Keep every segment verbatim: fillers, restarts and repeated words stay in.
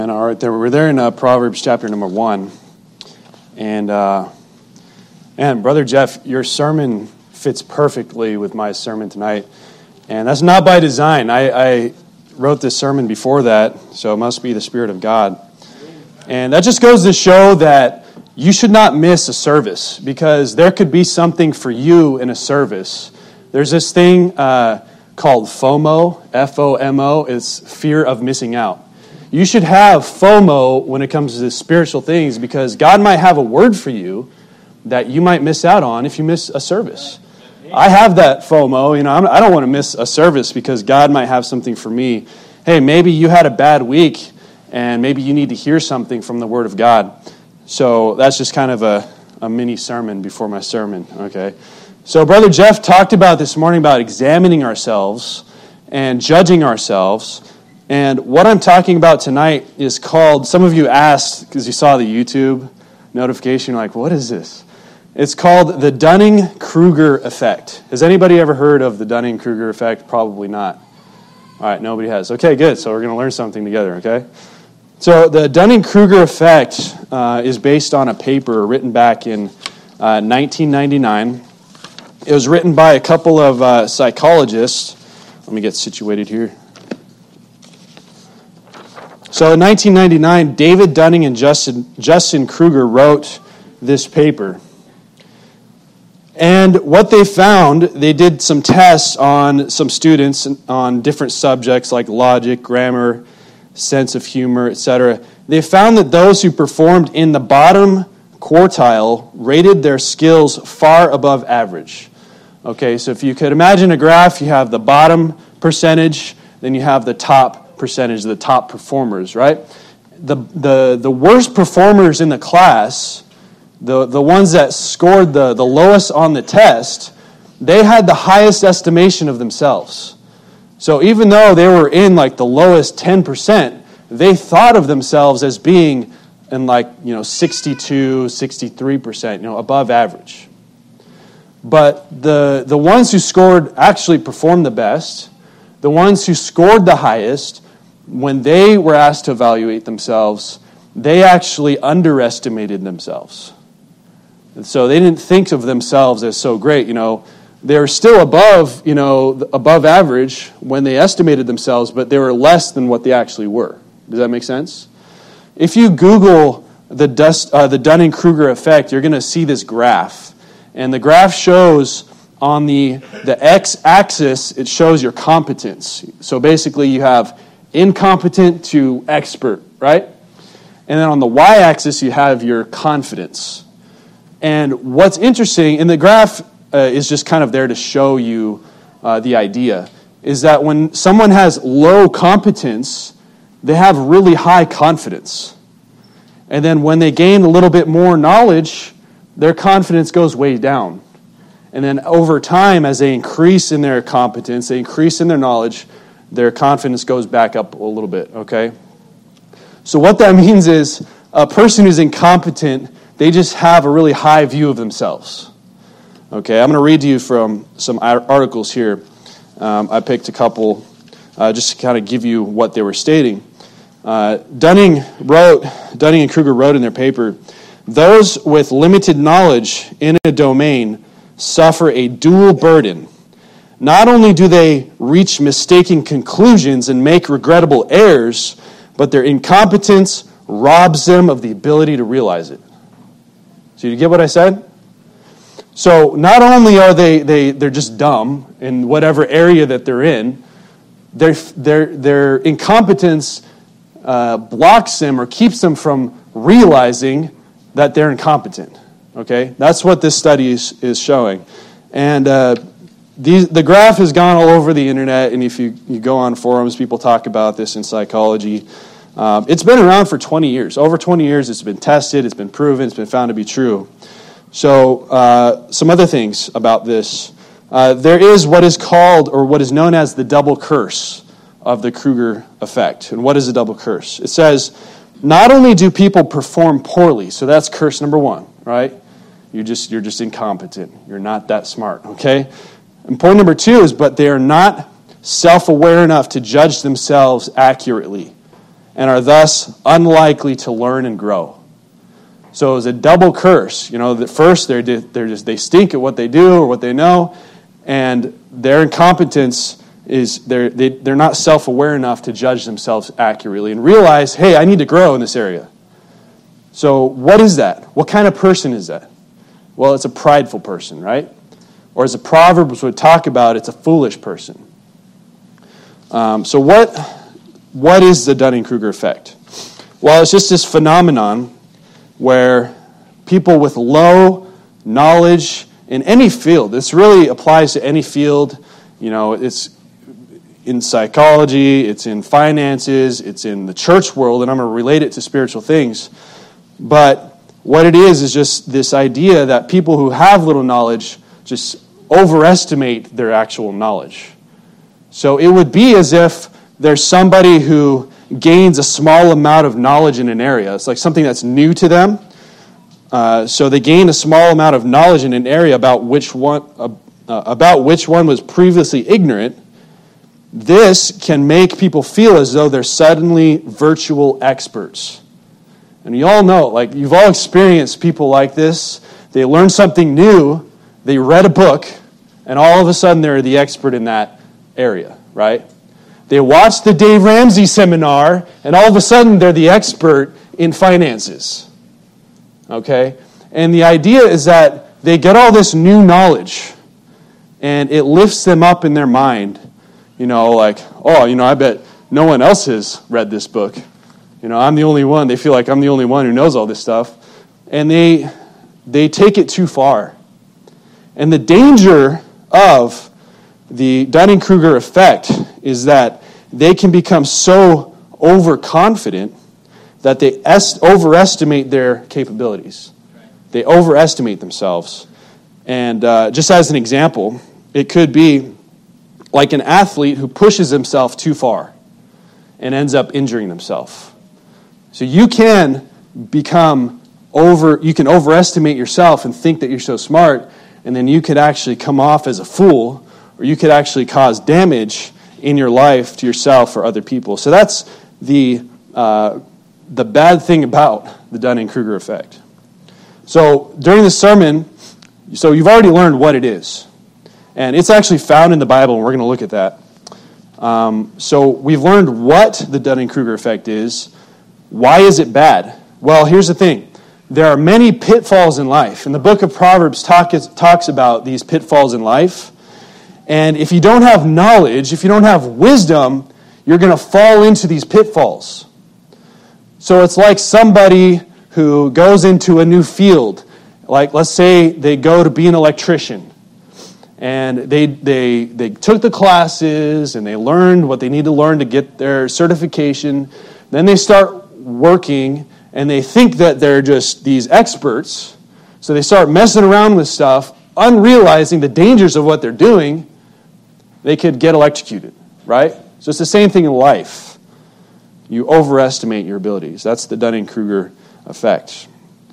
And all right, there we're there in uh, Proverbs chapter number one, and uh, and Brother Jeff, your sermon fits perfectly with my sermon tonight, and that's not by design. I, I wrote this sermon before that, so it must be the Spirit of God, and that just goes to show that you should not miss a service because there could be something for you in a service. There's this thing uh, called FOMO, F O M O. It's fear of missing out. You should have FOMO when it comes to spiritual things because God might have a word for you that you might miss out on if you miss a service. I have that FOMO. You know, I'm, I don't want to miss a service because God might have something for me. Hey, maybe you had a bad week and maybe you need to hear something from the Word of God. So that's just kind of a, a mini sermon before my sermon, okay? So Brother Jeff talked about this morning about examining ourselves and judging ourselves. And what I'm talking about tonight is called, some of you asked, because you saw the YouTube notification, like, what is this? It's called the Dunning-Kruger effect. Has anybody ever heard of the Dunning-Kruger effect? Probably not. All right, nobody has. Okay, good. So we're going to learn something together, okay? So the Dunning-Kruger effect uh, is based on a paper written back in uh, nineteen ninety-nine. It was written by a couple of uh, psychologists. Let me get situated here. So in nineteen ninety-nine, David Dunning and Justin, Justin Kruger wrote this paper. And what they found, they did some tests on some students on different subjects like logic, grammar, sense of humor, et cetera. They found that those who performed in the bottom quartile rated their skills far above average. Okay, so if you could imagine a graph, you have the bottom percentage, then you have the top percentage, the top performers, right? The the the worst performers in the class, the, the ones that scored the, the lowest on the test, they had the highest estimation of themselves. So even though they were in like the lowest ten percent, they thought of themselves as being in like, you know, sixty-two, sixty-three percent, you know, above average. But the the ones who scored actually performed the best. The ones who scored the highest, when they were asked to evaluate themselves, they actually underestimated themselves. And so they didn't think of themselves as so great. You know, they were still above, you know, above average when they estimated themselves, but they were less than what they actually were. Does that make sense? If you Google the dust, uh, the Dunning-Kruger effect, you're going to see this graph. And the graph shows on the, the x-axis, it shows your competence. So basically you have incompetent to expert, right? And then on the y-axis, you have your confidence. And what's interesting, and the graph uh, is just kind of there to show you uh, the idea, is that when someone has low competence, they have really high confidence. And then when they gain a little bit more knowledge, their confidence goes way down. And then over time, as they increase in their competence, they increase in their knowledge, their confidence goes back up a little bit, okay? So what that means is a person who's incompetent, they just have a really high view of themselves. Okay, I'm going to read to you from some articles here. Um, I picked a couple uh, just to kind of give you what they were stating. Uh, Dunning wrote, Dunning and Kruger wrote in their paper, those with limited knowledge in a domain suffer a dual burden. Not only do they reach mistaken conclusions and make regrettable errors, but their incompetence robs them of the ability to realize it. So you get what I said? So not only are they, they they're just dumb in whatever area that they're in, their their their incompetence uh, blocks them or keeps them from realizing that they're incompetent. Okay, that's what this study is, is showing. And uh, these, the graph has gone all over the internet, and if you, you go on forums, people talk about this in psychology. Um, it's been around for twenty years. Over twenty years, it's been tested, it's been proven, it's been found to be true. So uh, some other things about this. Uh, there is what is called, or what is known as the double curse of the Kruger effect. And what is a double curse? It says, not only do people perform poorly, so that's curse number one, right? You're just you're just incompetent. You're not that smart, okay? And point number two is, but they are not self-aware enough to judge themselves accurately. and are thus unlikely to learn and grow. So it was a double curse. You know, at first they're they're just they stink at what they do or what they know, and their incompetence is they're they, they're not self-aware enough to judge themselves accurately and realize, hey, I need to grow in this area. So what is that? What kind of person is that? Well, it's a prideful person, right? Or as the Proverbs would talk about, it's a foolish person. Um, so what what is the Dunning-Kruger effect? Well, it's just this phenomenon where people with low knowledge in any field, this really applies to any field, you know, it's in psychology, it's in finances, it's in the church world, and I'm going to relate it to spiritual things. But what it is is just this idea that people who have little knowledge just overestimate their actual knowledge. So it would be as if there's somebody who gains a small amount of knowledge in an area. It's like something that's new to them. Uh, so they gain a small amount of knowledge in an area about which one uh, uh, about which one was previously ignorant. This can make people feel as though they're suddenly virtual experts. And you all know, like you've all experienced people like this. They learn something new, they read a book, and all of a sudden they're the expert in that area, right? They watch the Dave Ramsey seminar, and all of a sudden they're the expert in finances. Okay? And the idea is that they get all this new knowledge, and it lifts them up in their mind. You know, like, oh, you know, I bet no one else has read this book. You know, I'm the only one. They feel like I'm the only one who knows all this stuff. And they they take it too far. And the danger of the Dunning-Kruger effect is that they can become so overconfident that they est- overestimate their capabilities. They overestimate themselves. And uh, just as an example, it could be like an athlete who pushes himself too far and ends up injuring himself. So you can become over, you can overestimate yourself and think that you're so smart, and then you could actually come off as a fool, or you could actually cause damage in your life to yourself or other people. So that's the uh, the bad thing about the Dunning-Kruger effect. So during the sermon, so you've already learned what it is. And it's actually found in the Bible, and we're going to look at that. Um, so we've learned what the Dunning-Kruger effect is. Why is it bad? Well, here's the thing. There are many pitfalls in life. And the book of Proverbs talk, talks about these pitfalls in life. And if you don't have knowledge, if you don't have wisdom, you're going to fall into these pitfalls. So it's like somebody who goes into a new field. Like, let's say they go to be an electrician. And they they they took the classes and they learned what they need to learn to get their certification. Then they start working and they think that they're just these experts. So they start messing around with stuff, unrealizing the dangers of what they're doing. They could get electrocuted, right? So it's the same thing in life. You overestimate your abilities. That's the Dunning-Kruger effect.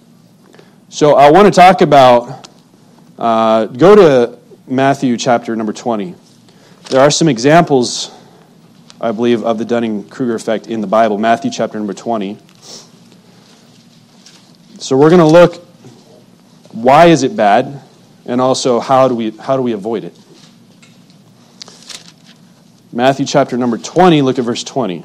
So I want to talk about, uh, go to Matthew chapter number twenty. There are some examples, I believe, of the Dunning-Kruger effect in the Bible. Matthew chapter number twenty. So we're going to look, why is it bad, and also how do we how do we avoid it. Matthew chapter number twenty, look at verse twenty.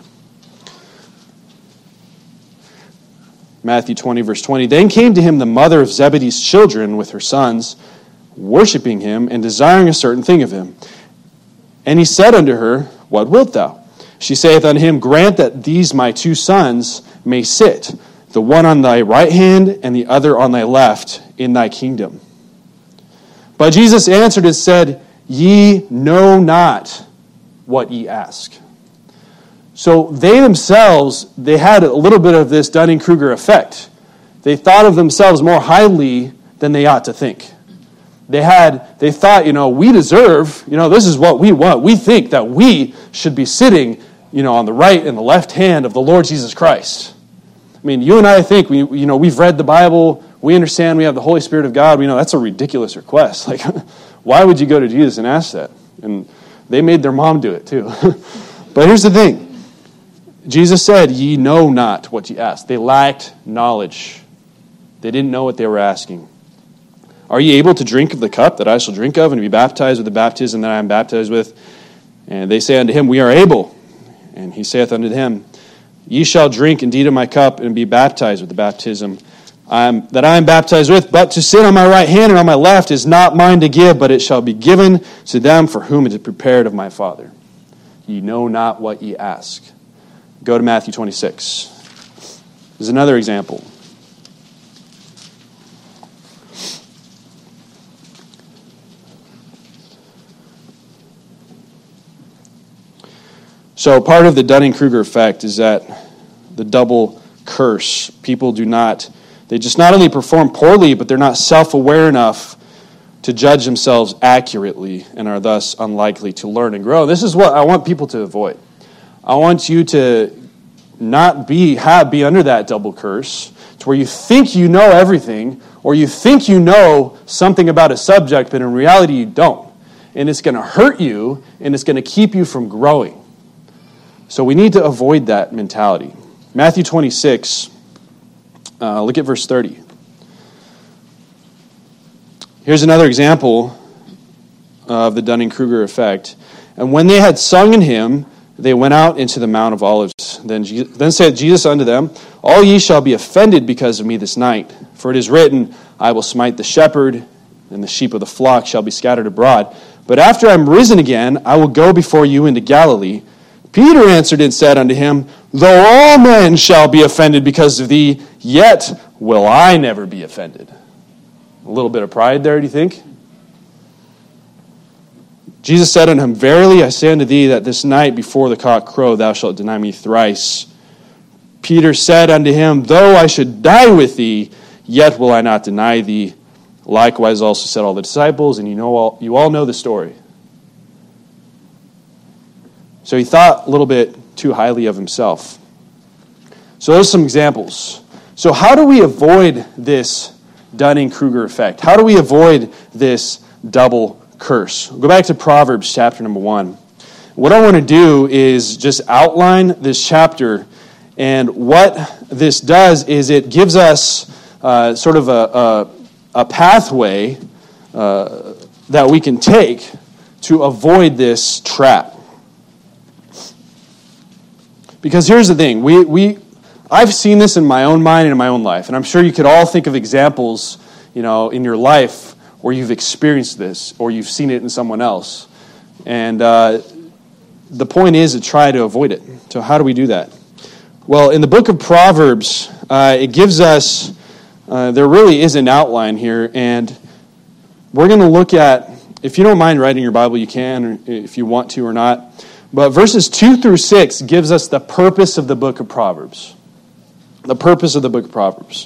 Matthew twenty, verse twenty. Then came to him the mother of Zebedee's children with her sons, worshiping him and desiring a certain thing of him. And he said unto her, What wilt thou? She saith unto him, Grant that these my two sons may sit, the one on thy right hand and the other on thy left, in thy kingdom. But Jesus answered and said, Ye know not what ye ask. So they themselves, they had a little bit of this Dunning-Kruger effect. They thought of themselves more highly than they ought to think. They had, they thought, you know, we deserve, you know, this is what we want. We think that we should be sitting, you know, on the right and the left hand of the Lord Jesus Christ. I mean, you and I think, we, you know, we've read the Bible, we understand we have the Holy Spirit of God. We know that's a ridiculous request. Like, why would you go to Jesus and ask that? And they made their mom do it too. But here's the thing. Jesus said, ye know not what ye ask. They lacked knowledge. They didn't know what they were asking. Are ye able to drink of the cup that I shall drink of, and to be baptized with the baptism that I am baptized with? And they say unto him, we are able. And he saith unto them, ye shall drink indeed of my cup, and be baptized with the baptism I am, that I am baptized with. But to sit on my right hand and on my left is not mine to give, but it shall be given to them for whom it is prepared of my Father. Ye know not what ye ask. Go to Matthew twenty-six. There's another example. So part of the Dunning-Kruger effect is that the double curse. People do not, they just not only perform poorly, but they're not self-aware enough to judge themselves accurately and are thus unlikely to learn and grow. This is what I want people to avoid. I want you to not be have be under that double curse, to where you think you know everything, or you think you know something about a subject, but in reality you don't. And it's going to hurt you, and it's going to keep you from growing. So we need to avoid that mentality. Matthew twenty-six, uh, look at verse thirty. Here's another example of the Dunning-Kruger effect. And when they had sung an hymn, they went out into the Mount of Olives. Then, Jesus, then said Jesus unto them, all ye shall be offended because of me this night. For it is written, I will smite the shepherd, and the sheep of the flock shall be scattered abroad. But after I am risen again, I will go before you into Galilee. Peter answered and said unto him, though all men shall be offended because of thee, yet will I never be offended. A little bit of pride there, do you think? Jesus said unto him, verily I say unto thee that this night before the cock crow thou shalt deny me thrice. Peter said unto him, though I should die with thee, yet will I not deny thee. Likewise also said all the disciples, and you know all you all know the story. So he thought a little bit too highly of himself. So those are some examples. So how do we avoid this Dunning-Kruger effect? How do we avoid this double curse? We'll go back to Proverbs chapter number one. What I want to do is just outline this chapter, and what this does is it gives us uh, sort of a, a, a pathway uh, that we can take to avoid this trap. Because here's the thing, we we I've seen this in my own mind and in my own life, and I'm sure you could all think of examples, you know, in your life where you've experienced this or you've seen it in someone else. And uh, the point is to try to avoid it. So how do we do that? Well, in the book of Proverbs, uh, it gives us, uh, there really is an outline here, and we're going to look at, if you don't mind writing your Bible, you can, or if you want to or not. But verses two through six gives us the purpose of the book of Proverbs. The purpose of the book of Proverbs.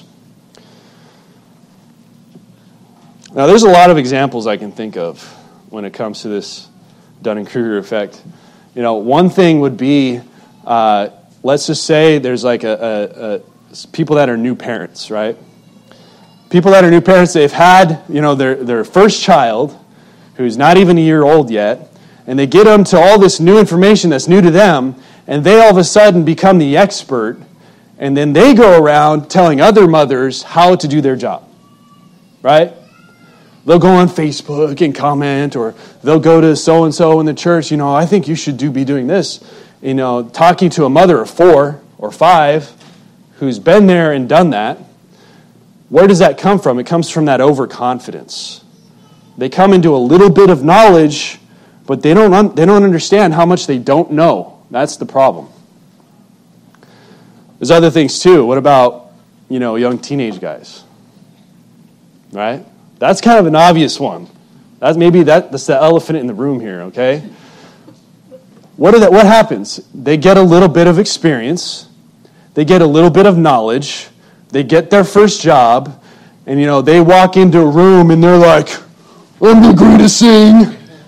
Now, there's a lot of examples I can think of when it comes to this Dunning-Kruger effect. You know, one thing would be, uh, let's just say there's like a, a, a people that are new parents, right? People that are new parents, they've had, you know, their, their first child, who's not even a year old yet, and they get them to all this new information that's new to them, and they all of a sudden become the expert, and then they go around telling other mothers how to do their job, right? They'll go on Facebook and comment, or they'll go to so-and-so in the church, you know, I think you should do be doing this. You know, talking to a mother of four or five who's been there and done that. Where does that come from? It comes from that overconfidence. They come into a little bit of knowledge, but they don't un- they don't understand how much they don't know. That's the problem. There's other things too. What about, you know, young teenage guys? Right? That's kind of an obvious one. That's maybe that, that's the elephant in the room here, okay? What are that, what happens? They get a little bit of experience. They get a little bit of knowledge. They get their first job. And, you know, they walk into a room and they're like, I'm the greatest thing.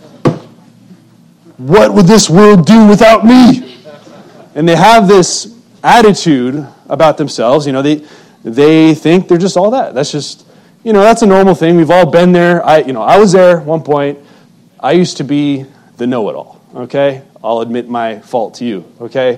What would this world do without me? And they have this attitude about themselves. You know, they they think they're just all that. That's just, you know, that's a normal thing. We've all been there. I, you know, I was there at one point. I used to be the know-it-all, okay? I'll admit my fault to you, okay?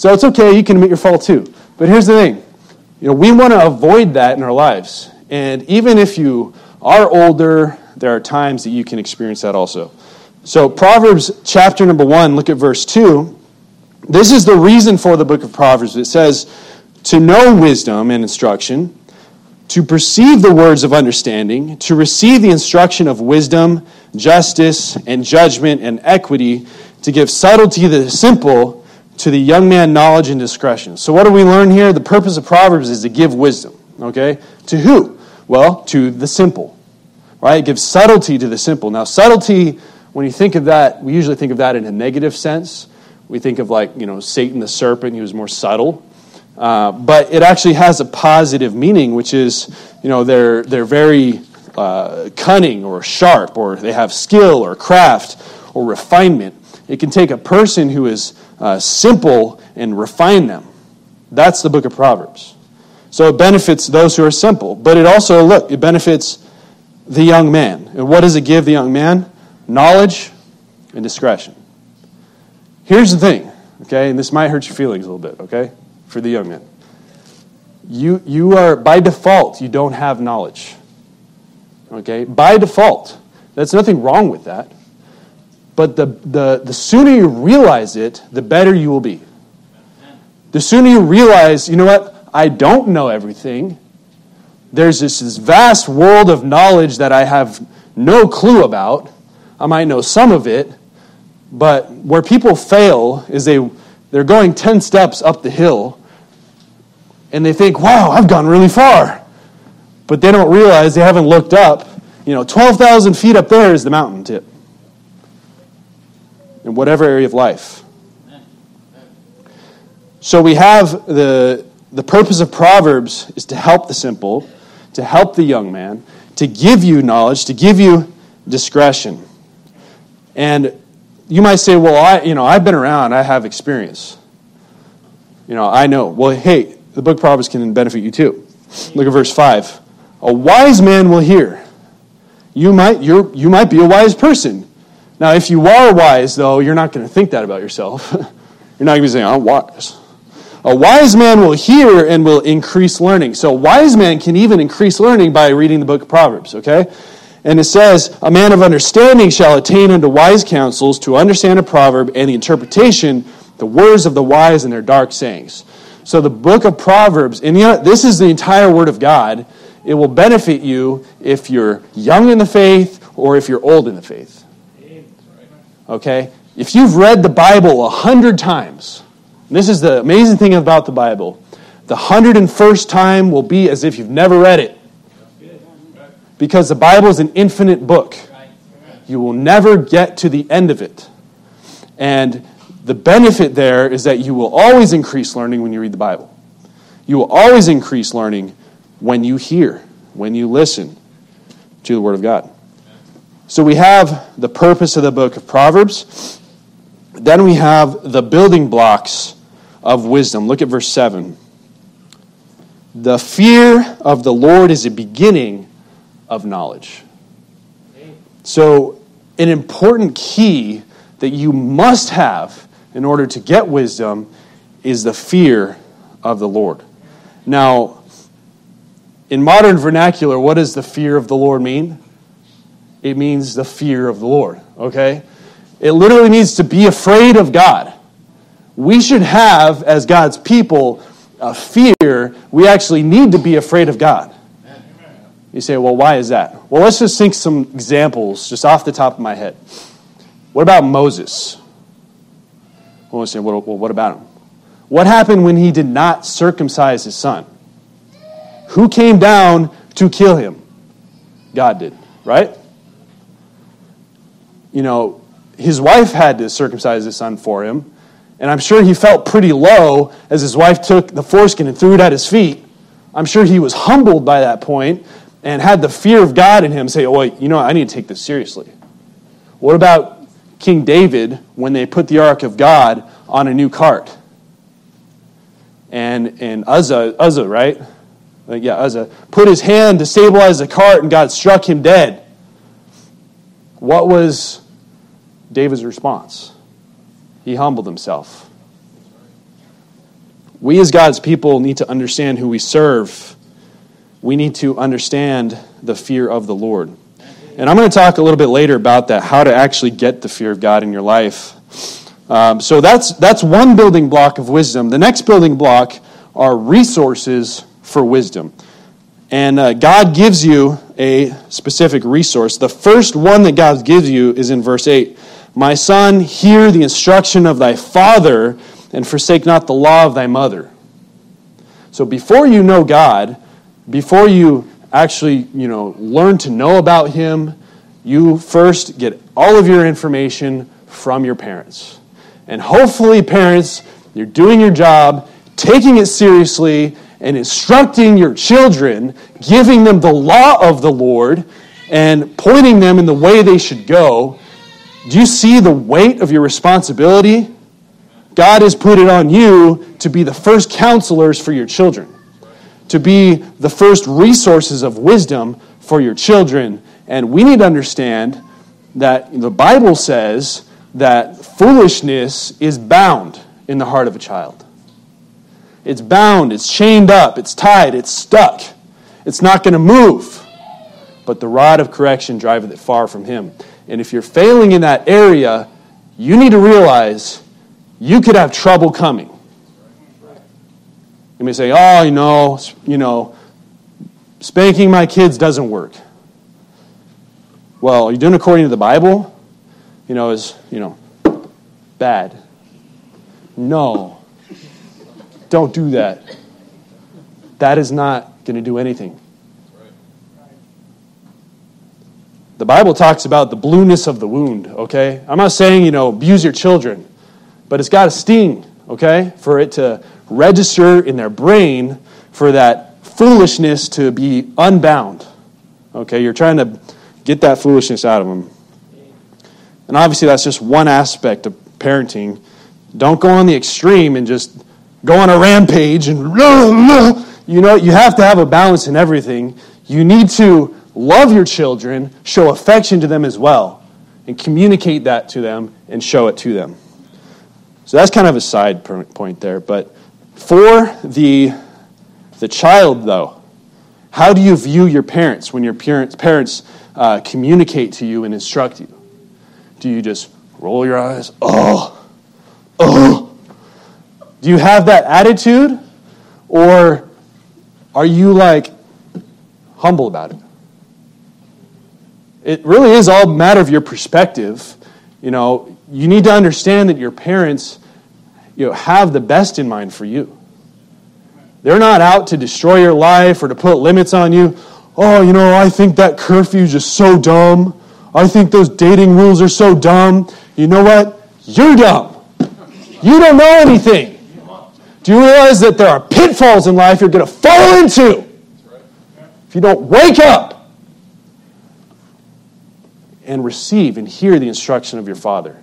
So it's okay, you can admit your fault too. But here's the thing. You know, we want to avoid that in our lives. And even if you are older, there are times that you can experience that also. So Proverbs chapter number one, look at verse two. This is the reason for the book of Proverbs. It says, to know wisdom and instruction, to perceive the words of understanding, to receive the instruction of wisdom, justice, and judgment, and equity, to give subtlety to the simple, to the young man knowledge and discretion. So what do we learn here? The purpose of Proverbs is to give wisdom. Okay? To who? Well, to the simple. Right? It gives subtlety to the simple. Now, subtlety, when you think of that, we usually think of that in a negative sense. We think of like, you know, Satan the serpent, he was more subtle. Uh, but it actually has a positive meaning, which is, you know, they're they're very uh, cunning or sharp, or they have skill or craft or refinement. It can take a person who is uh, simple and refine them. That's the book of Proverbs. So it benefits those who are simple. But it also, look, it benefits the young man. And what does it give the young man? Knowledge and discretion. Here's the thing, okay? And this might hurt your feelings a little bit, okay? For the young man. You, you are, by default, you don't have knowledge. Okay? By default. There's nothing wrong with that. But the, the, the sooner you realize it, the better you will be. The sooner you realize, you know what, I don't know everything. There's this, this vast world of knowledge that I have no clue about. I might know some of it, but where people fail is they, they're going ten steps up the hill, and they think, wow, I've gone really far. But they don't realize they haven't looked up. You know, twelve thousand feet up there is the mountain tip. In whatever area of life. So we have the, the purpose of Proverbs is to help the simple, to help the young man, to give you knowledge, to give you discretion. And you might say, well, I, you know, I've been around, I have experience. You know, I know. Well, hey, the book of Proverbs can benefit you too. Look at verse five. A wise man will hear. You might, you're, you might be a wise person. Now, if you are wise, though, you're not going to think that about yourself. You're not going to be saying, I'm wise. A wise man will hear and will increase learning. So a wise man can even increase learning by reading the book of Proverbs, okay? And it says, a man of understanding shall attain unto wise counsels, to understand a proverb and the interpretation, the words of the wise and their dark sayings. So the book of Proverbs, and you know, this is the entire word of God. It will benefit you if you're young in the faith or if you're old in the faith. Okay? If you've read the Bible a hundred times, and this is the amazing thing about the Bible, the hundred and first time will be as if you've never read it. Because the Bible is an infinite book. You will never get to the end of it. And the benefit there is that you will always increase learning when you read the Bible. You will always increase learning when you hear, when you listen to the Word of God. So we have the purpose of the book of Proverbs. Then we have the building blocks of wisdom. Look at verse seven. The fear of the Lord is a beginning of knowledge. So an important key that you must have in order to get wisdom is the fear of the Lord. Now, in modern vernacular, what does the fear of the Lord mean? It means the fear of the Lord, okay? It literally means to be afraid of God. We should have, as God's people, a fear. We actually need to be afraid of God. You say, well, why is that? Well, let's just think some examples just off the top of my head. What about Moses? Well, we say, well, what about him? What happened when he did not circumcise his son? Who came down to kill him? God did, right? You know, his wife had to circumcise his son for him, and I'm sure he felt pretty low as his wife took the foreskin and threw it at his feet. I'm sure he was humbled by that point and had the fear of God in him say, oh, you know, I need to take this seriously. What about King David when they put the Ark of God on a new cart? And, and Uzzah, Uzzah, right? Like, yeah, Uzzah, put his hand to stabilize the cart and God struck him dead. What was David's response? He humbled himself. We as God's people need to understand who we serve. We need to understand the fear of the Lord. And I'm going to talk a little bit later about that, how to actually get the fear of God in your life. Um, so that's that's one building block of wisdom. The next building block are resources for wisdom. And uh, God gives you a specific resource. The first one that God gives you is in verse eight. My son, hear the instruction of thy father, and forsake not the law of thy mother. So before you know God, before you actually, you know, learn to know about him, you first get all of your information from your parents. And hopefully, parents, you're doing your job, taking it seriously, and instructing your children, giving them the law of the Lord, and pointing them in the way they should go. Do you see the weight of your responsibility? God has put it on you to be the first counselors for your children, to be the first resources of wisdom for your children. And we need to understand that the Bible says that foolishness is bound in the heart of a child. It's bound, it's chained up, it's tied, it's stuck. It's not going to move. But the rod of correction driveth it far from him. And if you're failing in that area, you need to realize you could have trouble coming. You may say, oh, you know, you know, spanking my kids doesn't work. Well, are you doing it according to the Bible? You know, is, you know, bad. No. Don't do that. That is not going to do anything. The Bible talks about the blueness of the wound, okay? I'm not saying, you know, abuse your children, but it's got a sting, okay, for it to register in their brain for that foolishness to be unbound. Okay, you're trying to get that foolishness out of them. And obviously that's just one aspect of parenting. Don't go on the extreme and just go on a rampage and, you know, you have to have a balance in everything. You need to love your children, show affection to them as well, and communicate that to them and show it to them. So that's kind of a side point there. But for the, the child, though, how do you view your parents when your parents, parents uh, communicate to you and instruct you? Do you just roll your eyes? Oh, oh. Do you have that attitude? Or are you like humble about it? It really is all a matter of your perspective. You know, you need to understand that your parents, you know, have the best in mind for you. They're not out to destroy your life or to put limits on you. Oh, you know, I think that curfew is just so dumb. I think those dating rules are so dumb. You know what? You're dumb. You don't know anything. Do you realize that there are pitfalls in life you're going to fall into if you don't wake up and receive and hear the instruction of your Father?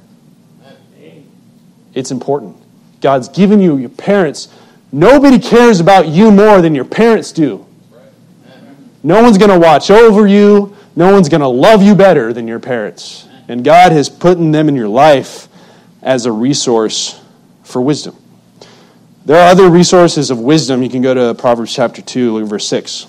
It's important. God's given you your parents. Nobody cares about you more than your parents do. No one's going to watch over you. No one's going to love you better than your parents. And God has put them in your life as a resource for wisdom. There are other resources of wisdom. You can go to Proverbs chapter two, look at verse six.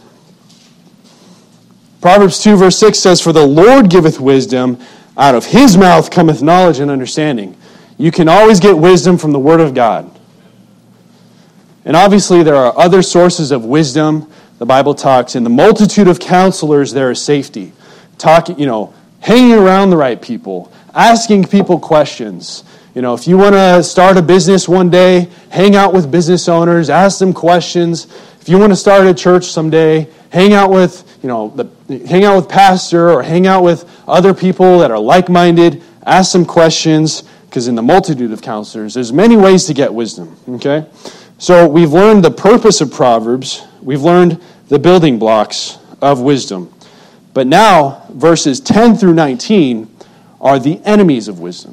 Proverbs two, verse six says, For the Lord giveth wisdom, out of his mouth cometh knowledge and understanding. You can always get wisdom from the Word of God. And obviously there are other sources of wisdom. The Bible talks, in the multitude of counselors there is safety. Talking, you know, hanging around the right people, asking people questions. You know, if you want to start a business one day, hang out with business owners, ask them questions. If you want to start a church someday, hang out with, you know, the, hang out with pastor or hang out with other people that are like-minded, ask them questions, because in the multitude of counselors, there's many ways to get wisdom, okay? So we've learned the purpose of Proverbs. We've learned the building blocks of wisdom. But now, verses ten through nineteen are the enemies of wisdom.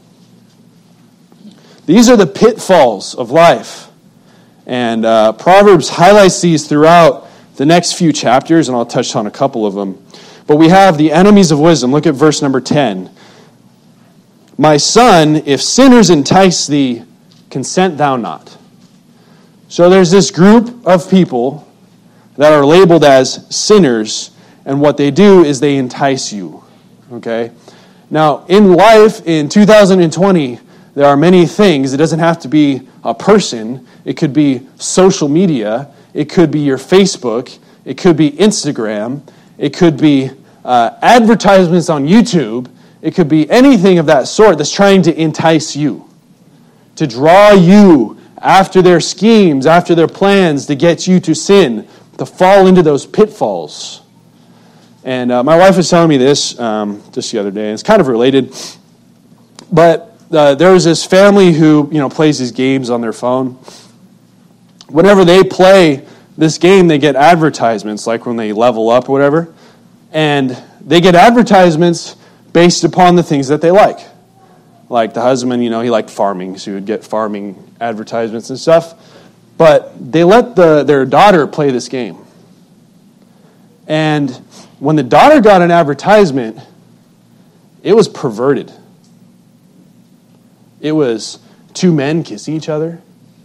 These are the pitfalls of life. And uh, Proverbs highlights these throughout the next few chapters, and I'll touch on a couple of them. But we have the enemies of wisdom. Look at verse number ten. My son, if sinners entice thee, consent thou not. So there's this group of people that are labeled as sinners, and what they do is they entice you. Okay? Now, in life, in two thousand twenty, there are many things. It doesn't have to be a person. It could be social media. It could be your Facebook. It could be Instagram. It could be uh, advertisements on YouTube. It could be anything of that sort that's trying to entice you, to draw you after their schemes, after their plans to get you to sin, to fall into those pitfalls. And uh, my wife was telling me this um, just the other day, and it's kind of related. But uh, there was this family who, you know, plays these games on their phone. Whenever they play this game, they get advertisements, like when they level up or whatever. And they get advertisements based upon the things that they like. Like the husband, you know, he liked farming, so he would get farming advertisements and stuff. But they let the their daughter play this game. And when the daughter got an advertisement, it was perverted. It was two men kissing each other.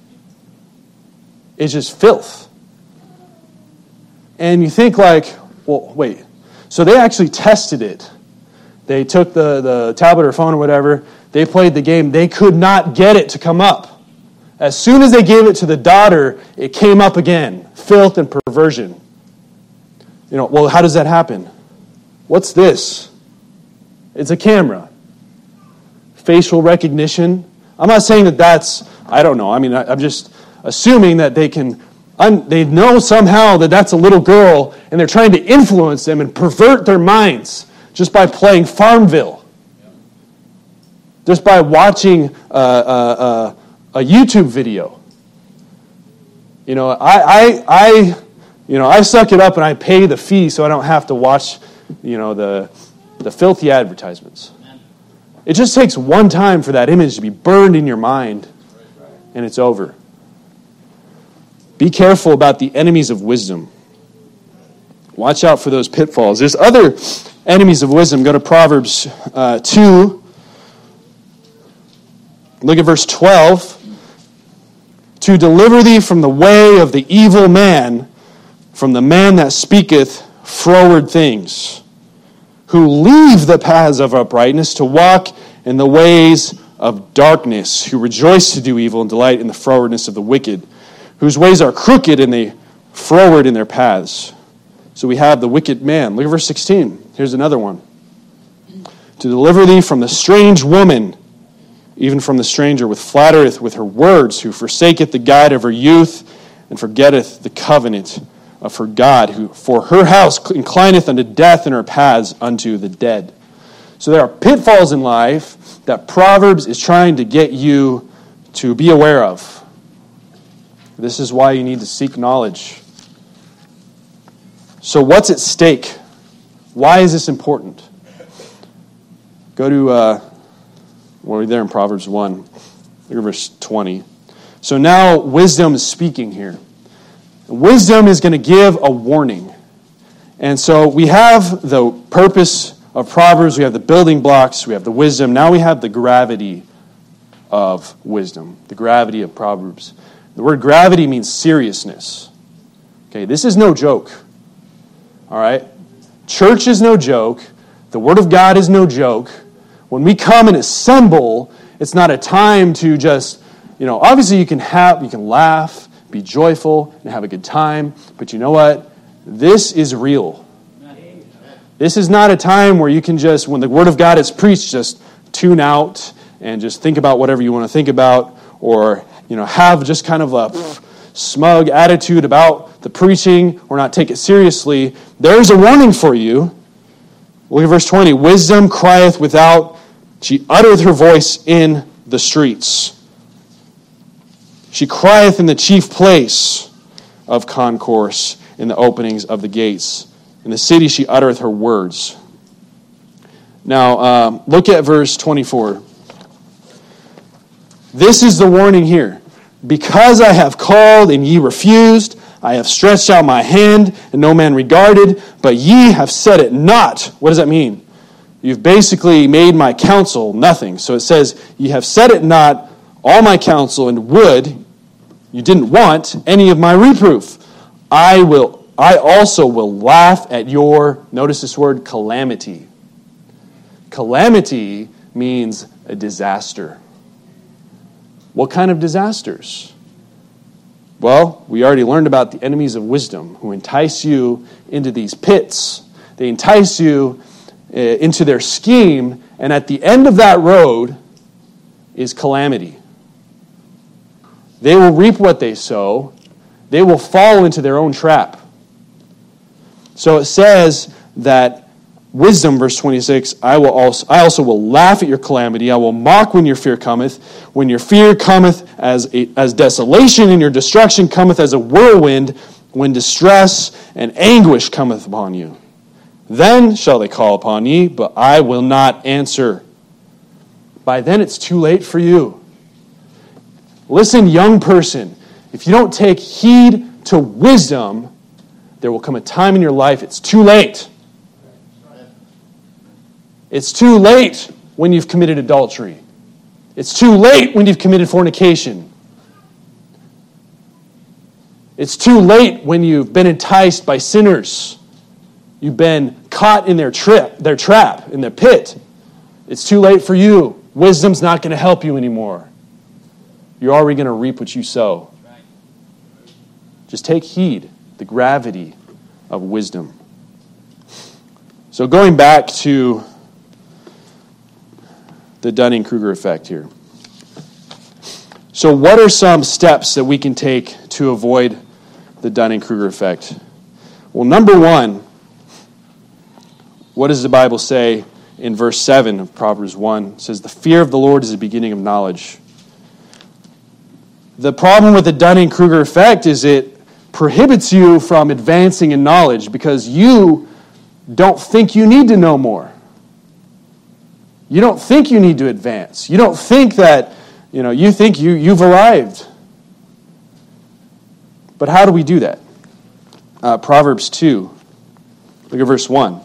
It's just filth. And you think like, well, wait. So they actually tested it. They took the, the tablet or phone or whatever. They played the game. They could not get it to come up. As soon as they gave it to the daughter, it came up again. Filth and perversion. You know, well, how does that happen? What's this? It's a camera. Facial recognition. I'm not saying that that's, I don't know. I mean, I, I'm just assuming that they can, un, they know somehow that that's a little girl, and they're trying to influence them and pervert their minds just by playing Farmville. Just by watching uh, uh, uh, a YouTube video. You know, I, I, I, you know, I suck it up and I pay the fee so I don't have to watch, you know, the the filthy advertisements. It just takes one time for that image to be burned in your mind, and it's over. Be careful about the enemies of wisdom. Watch out for those pitfalls. There's other enemies of wisdom. Go to Proverbs uh, two. Look at verse twelve. To deliver thee from the way of the evil man, from the man that speaketh froward things, who leave the paths of uprightness to walk in the ways of darkness, who rejoice to do evil and delight in the frowardness of the wicked, whose ways are crooked and they froward in their paths. So we have the wicked man. Look at verse sixteen. Here's another one. To deliver thee from the strange woman, even from the stranger, which flattereth with her words, who forsaketh the guide of her youth, and forgetteth the covenant of her God, who for her house inclineth unto death, and her paths unto the dead. So there are pitfalls in life that Proverbs is trying to get you to be aware of. This is why you need to seek knowledge. So what's at stake? Why is this important? Go to... Uh, Well, we're there in Proverbs one. Look at verse twenty. So now wisdom is speaking here. Wisdom is going to give a warning. And so we have the purpose of Proverbs. We have the building blocks. We have the wisdom. Now we have the gravity of wisdom. The gravity of Proverbs. The word gravity means seriousness. Okay, this is no joke. All right? Church is no joke. The Word of God is no joke. When we come and assemble, it's not a time to just, you know, obviously you can have, you can laugh, be joyful, and have a good time. But you know what? This is real. This is not a time where you can just, when the Word of God is preached, just tune out and just think about whatever you want to think about, or, you know, have just kind of a pff, smug attitude about the preaching or not take it seriously. There's a warning for you. Look at verse twenty. Wisdom crieth without, she uttereth her voice in the streets. She crieth in the chief place of concourse, in the openings of the gates. In the city she uttereth her words. Now, um, look at verse twenty-four. This is the warning here. Because I have called and ye refused, I have stretched out my hand and no man regarded, but ye have said it not. What does that mean? You've basically made my counsel nothing. So it says, ye have said it not, all my counsel, and would You didn't want any of my reproof. I will. I also will laugh at your, notice this word, calamity. Calamity means a disaster. What kind of disasters? Well, we already learned about the enemies of wisdom who entice you into these pits. They entice you uh, into their scheme, and at the end of that road is calamity. They will reap what they sow. They will fall into their own trap. So it says that wisdom, verse twenty-six, I will also I also will laugh at your calamity. I will mock when your fear cometh. When your fear cometh as a, as desolation, and your destruction cometh as a whirlwind, when distress and anguish cometh upon you. Then shall they call upon ye, but I will not answer. By then it's too late for you. Listen, young person, if you don't take heed to wisdom, there will come a time in your life it's too late. It's too late when you've committed adultery. It's too late when you've committed fornication. It's too late when you've been enticed by sinners. You've been caught in their trip, their trap, in their pit. It's too late for you. Wisdom's not going to help you anymore. You're already going to reap what you sow. Just take heed, the gravity of wisdom. So going back to the Dunning-Kruger effect here. So what are some steps that we can take to avoid the Dunning-Kruger effect? Well, number one, what does the Bible say in verse seven of Proverbs one? It says, the fear of the Lord is the beginning of knowledge. The problem with the Dunning-Kruger effect is it prohibits you from advancing in knowledge because you don't think you need to know more. You don't think you need to advance. You don't think that, you know, you think you, you've arrived. But how do we do that? Uh, Proverbs two. Look at verse one.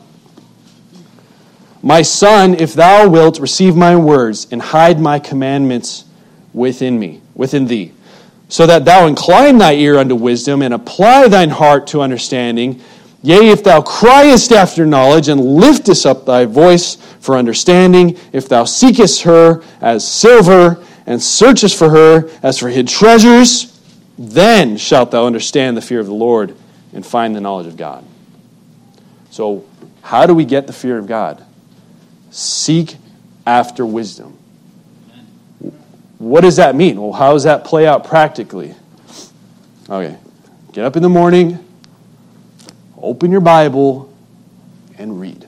My son, if thou wilt receive my words and hide my commandments within me, within thee, so that thou incline thy ear unto wisdom and apply thine heart to understanding, yea, if thou criest after knowledge and liftest up thy voice for understanding, if thou seekest her as silver and searchest for her as for hid treasures, then shalt thou understand the fear of the Lord and find the knowledge of God. So, how do we get the fear of God? Seek after wisdom. What does that mean? Well, how does that play out practically? Okay, get up in the morning, open your Bible, and read.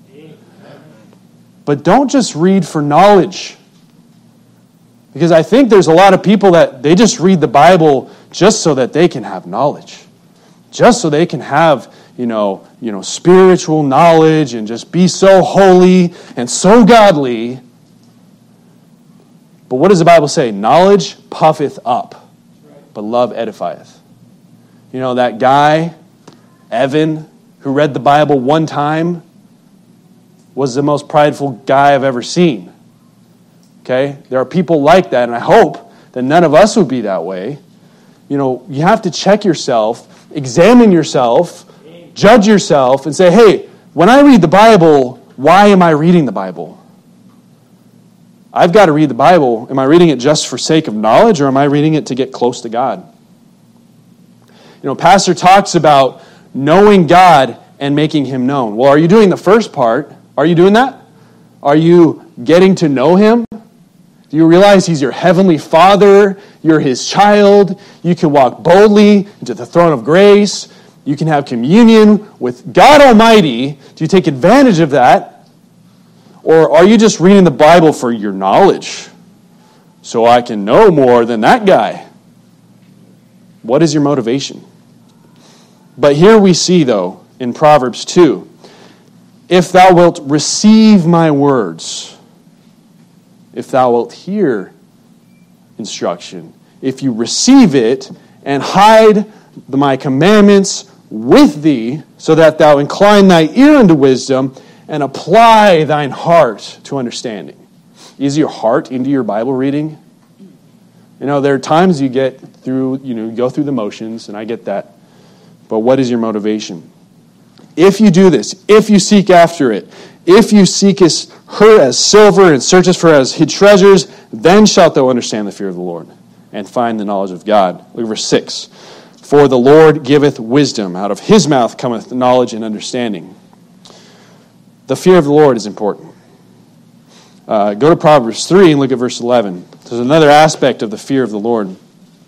But don't just read for knowledge. Because I think there's a lot of people that they just read the Bible just so that they can have knowledge. Just so they can have, you know, you know, spiritual knowledge and just be so holy and so godly. But what does the Bible say? Knowledge puffeth up, but love edifieth. You know, that guy, Evan, who read the Bible one time, was the most prideful guy I've ever seen. Okay? There are people like that, and I hope that none of us would be that way. You know, you have to check yourself, examine yourself, judge yourself, and say, hey, when I read the Bible, why am I reading the Bible? I've got to read the Bible. Am I reading it just for sake of knowledge, or am I reading it to get close to God? You know, Pastor talks about knowing God and making Him known. Well, are you doing the first part? Are you doing that? Are you getting to know Him? Do you realize He's your heavenly Father? You're His child. You can walk boldly into the throne of grace. You can have communion with God Almighty. Do you take advantage of that? Or are you just reading the Bible for your knowledge? So I can know more than that guy. What is your motivation? But here we see, though, in Proverbs two, if thou wilt receive my words, if thou wilt hear instruction, if you receive it and hide my commandments with thee, so that thou incline thy ear unto wisdom and apply thine heart to understanding. Is your heart into your Bible reading? You know, there are times you get through, you know, you go through the motions, and I get that. But what is your motivation? If you do this, if you seek after it, if you seek his, her as silver and search us for as hid treasures, then shalt thou understand the fear of the Lord and find the knowledge of God. Look at verse six. For the Lord giveth wisdom. Out of his mouth cometh knowledge and understanding. The fear of the Lord is important. Uh, go to Proverbs three and look at verse eleven. There's another aspect of the fear of the Lord.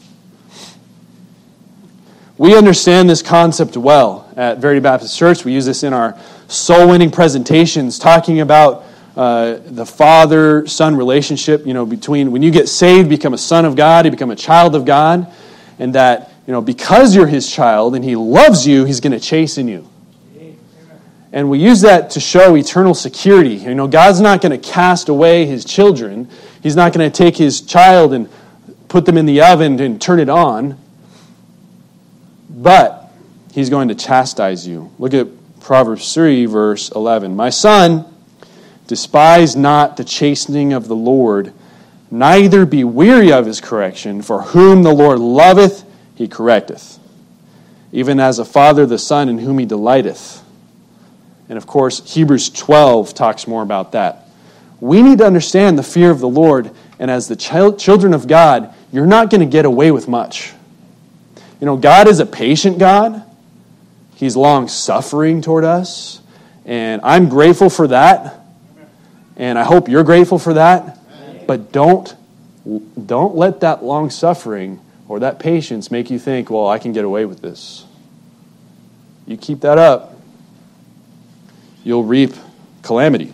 We understand this concept well at Verity Baptist Church. We use this in our soul-winning presentations, talking about uh, the father-son relationship, you know, between when you get saved, become a son of God, you become a child of God, and that, you know, because you're his child and he loves you, he's going to chasten you. And we use that to show eternal security. You know, God's not going to cast away his children. He's not going to take his child and put them in the oven and turn it on. But he's going to chastise you. Look at Proverbs three, verse eleven. My son, despise not the chastening of the Lord, neither be weary of his correction, for whom the Lord loveth, he correcteth, even as a father the son in whom he delighteth. And of course, Hebrews twelve talks more about that. We need to understand the fear of the Lord, and as the child, children of God, you're not going to get away with much. You know, God is a patient God. He's long-suffering toward us, and I'm grateful for that, and I hope you're grateful for that. But don't, don't let that long-suffering or that patience make you think, well, I can get away with this. You keep that up, you'll reap calamity.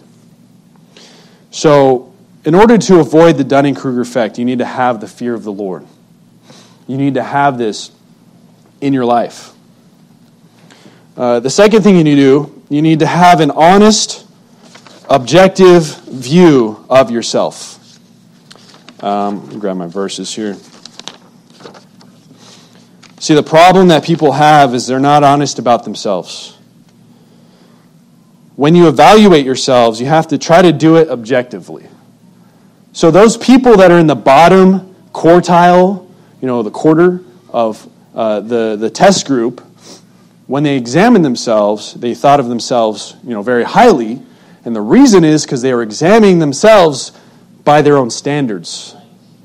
So, in order to avoid the Dunning-Kruger effect, you need to have the fear of the Lord. You need to have this in your life. Uh, the second thing you need to do, you need to have an honest, objective view of yourself. Um, let me grab my verses here. See, the problem that people have is they're not honest about themselves. When you evaluate yourselves, you have to try to do it objectively. So those people that are in the bottom quartile, you know, the quarter of uh, the, the test group, when they examined themselves, they thought of themselves, you know, very highly. And the reason is because they were examining themselves by their own standards.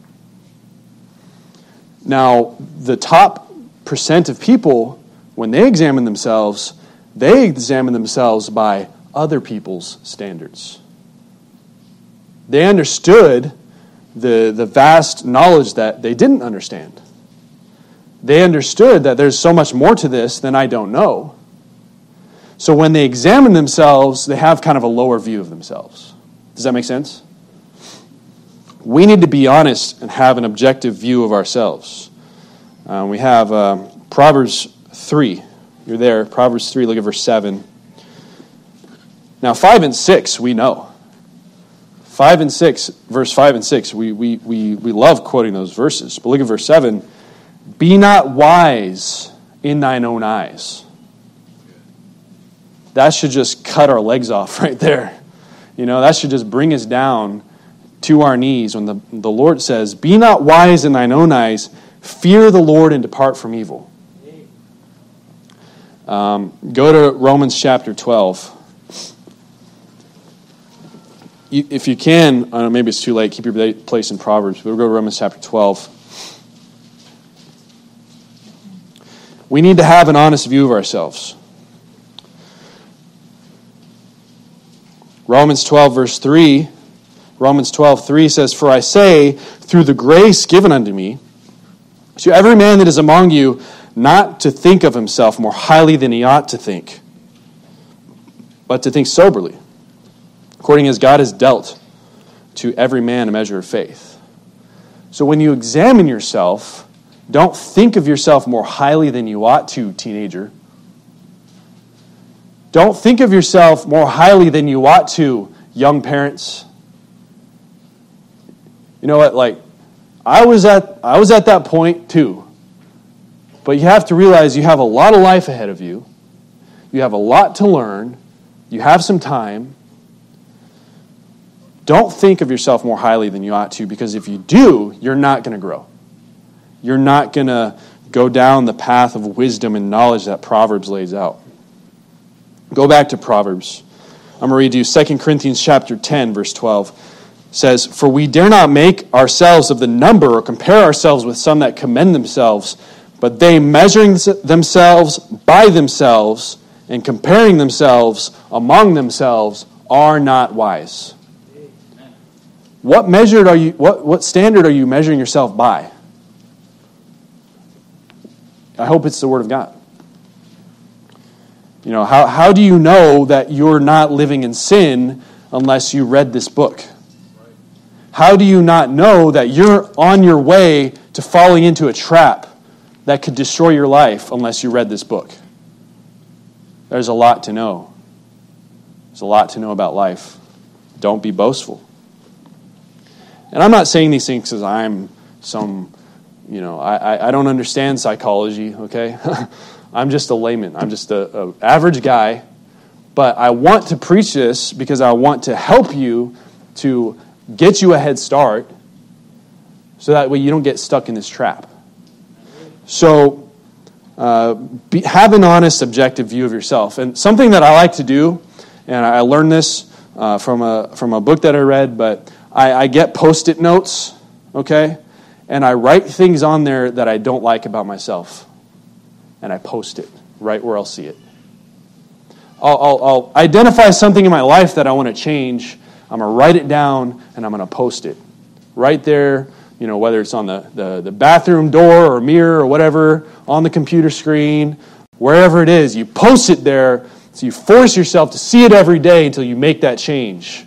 Now, the top percent of people, when they examine themselves, they examine themselves by other people's standards. They understood the, the vast knowledge that they didn't understand. They understood that there's so much more to this than I don't know. So when they examine themselves, they have kind of a lower view of themselves. Does that make sense? We need to be honest and have an objective view of ourselves. Uh, we have uh, Proverbs three. You're there. Proverbs three, look at verse seven. Now, five and six, we know. Five and six, verse five and six, we, we, we, we love quoting those verses. But look at verse seven. Be not wise in thine own eyes. That should just cut our legs off right there. You know, that should just bring us down to our knees when the, the Lord says, be not wise in thine own eyes, fear the Lord and depart from evil. Um, go to Romans chapter twelve. You, if you can, I don't know, maybe it's too late, keep your place in Proverbs, but we'll go to Romans chapter twelve. We need to have an honest view of ourselves. Romans twelve, verse three. Romans twelve, three says, for I say, through the grace given unto me, to every man that is among you, not to think of himself more highly than he ought to think, but to think soberly, according as God has dealt to every man a measure of faith. So when you examine yourself, don't think of yourself more highly than you ought to, teenager. Don't think of yourself more highly than you ought to, young parents. You know what, like, I was at I was at that point too. But you have to realize you have a lot of life ahead of you. You have a lot to learn. You have some time. Don't think of yourself more highly than you ought to, because if you do, you're not going to grow. you're not going to go down the path of wisdom and knowledge that Proverbs lays out. Go back to Proverbs. I'm going to read you Second Corinthians chapter ten, verse twelve. It says, "For we dare not make ourselves of the number or compare ourselves with some that commend themselves, but they measuring themselves by themselves and comparing themselves among themselves are not wise." What measured are you? What, what standard are you measuring yourself by? I hope it's the Word of God. You know, how, how do you know that you're not living in sin unless you read this book? How do you not know that you're on your way to falling into a trap that could destroy your life unless you read this book? There's a lot to know. There's a lot to know about life. Don't be boastful. And I'm not saying these things because I'm some, you know, I, I, I don't understand psychology, okay? I'm just a layman. I'm just a, a average guy. But I want to preach this because I want to help you to get you a head start so that way you don't get stuck in this trap. So uh, be, have an honest, objective view of yourself. And something that I like to do, and I learned this uh, from a from a book that I read, but I, I get Post-it notes, okay? And I write things on there that I don't like about myself. And I post it right where I'll see it. I'll, I'll, I'll identify something in my life that I want to change. I'm going to write it down, and I'm going to post it. Right there, you know, whether it's on the, the, the bathroom door or mirror or whatever, on the computer screen, wherever it is, you post it there so you force yourself to see it every day until you make that change.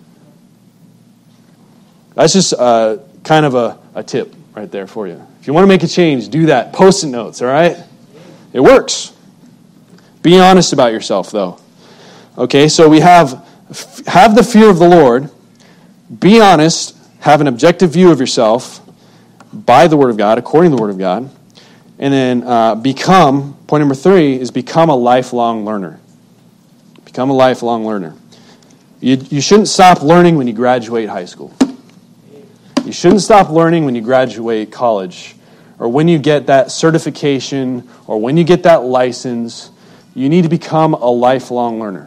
That's just uh, kind of a, a tip right there for you. If you want to make a change, do that. Post-it notes, all right? It works. Be honest about yourself, though. Okay, so we have have the fear of the Lord. Be honest. Have an objective view of yourself by the Word of God, according to the Word of God. And then uh, become, point number three, is become a lifelong learner. Become a lifelong learner. You, you shouldn't stop learning when you graduate high school. You shouldn't stop learning when you graduate college or when you get that certification or when you get that license. You need to become a lifelong learner.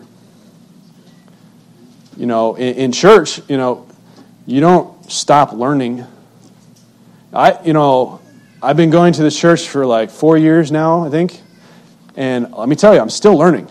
You know, in, in church, you know, you don't stop learning. I, you know, I've been going to this church for like four years now, I think. And let me tell you, I'm still learning.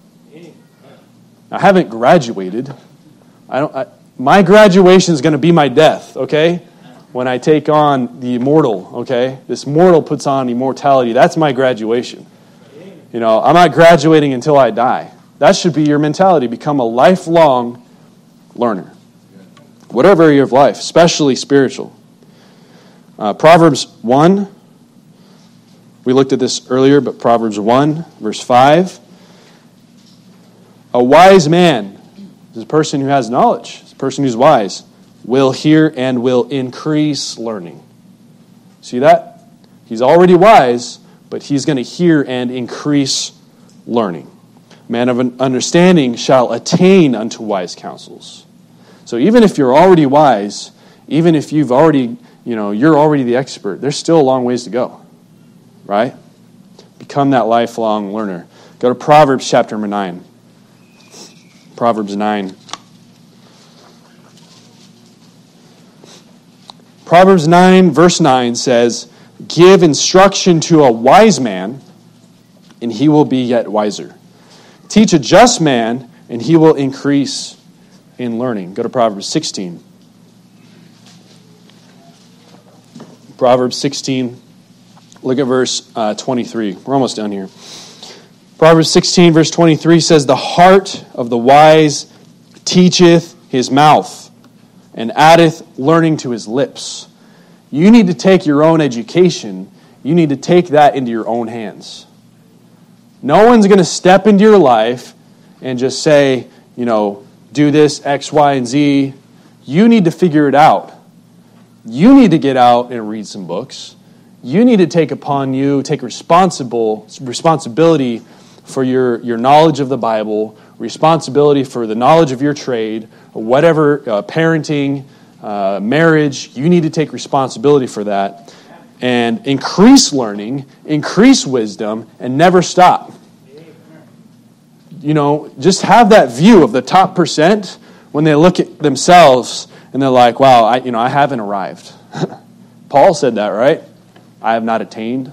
I haven't graduated. I don't. I, my graduation is going to be my death, okay? When I take on the immortal, okay? This mortal puts on immortality. That's my graduation. You know, I'm not graduating until I die. That should be your mentality. Become a lifelong learner. Whatever area of life, especially spiritual. Uh, Proverbs one, we looked at this earlier, but Proverbs one, verse five. A wise man is a person who has knowledge. It's a person who's wise. Will hear and will increase learning. See that? He's already wise, but he's going to hear and increase learning. Man of an understanding shall attain unto wise counsels. So even if you're already wise, even if you've already, you know, you're already the expert, there's still a long ways to go. Right? Become that lifelong learner. Go to Proverbs chapter number nine. Proverbs nine. Proverbs nine, verse nine says, "Give instruction to a wise man, and he will be yet wiser. Teach a just man, and he will increase in learning." Go to Proverbs sixteen. Proverbs sixteen, look at verse uh, twenty-three. We're almost done here. Proverbs sixteen, verse twenty-three says, "The heart of the wise teacheth his mouth, and addeth learning to his lips." You need to take your own education. You need to take that into your own hands. No one's going to step into your life and just say, you know, do this, X, Y, and Z. You need to figure it out. You need to get out and read some books. You need to take upon you, take responsible responsibility for your, your knowledge of the Bible, responsibility for the knowledge of your trade, or whatever, uh, parenting, uh, marriage. You need to take responsibility for that. and increase learning, increase wisdom, and never stop. You know, just have that view of the top percent when they look at themselves and they're like, wow, I, you know, I haven't arrived. Paul said that, right? I have not attained.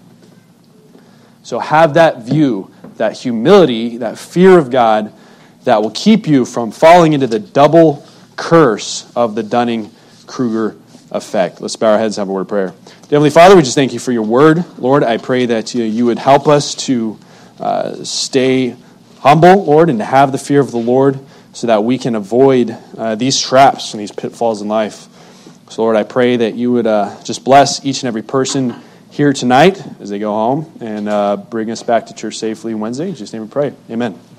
So have that view, that humility, that fear of God that will keep you from falling into the double curse of the Dunning-Kruger effect. Let's bow our heads and have a word of prayer. Heavenly Father, we just thank you for your word. Lord, I pray that you, you would help us to uh, stay humble, Lord, and to have the fear of the Lord so that we can avoid uh, these traps and these pitfalls in life. So, Lord, I pray that you would uh, just bless each and every person here tonight as they go home and uh, bring us back to church safely Wednesday. In Jesus' name we pray. Amen.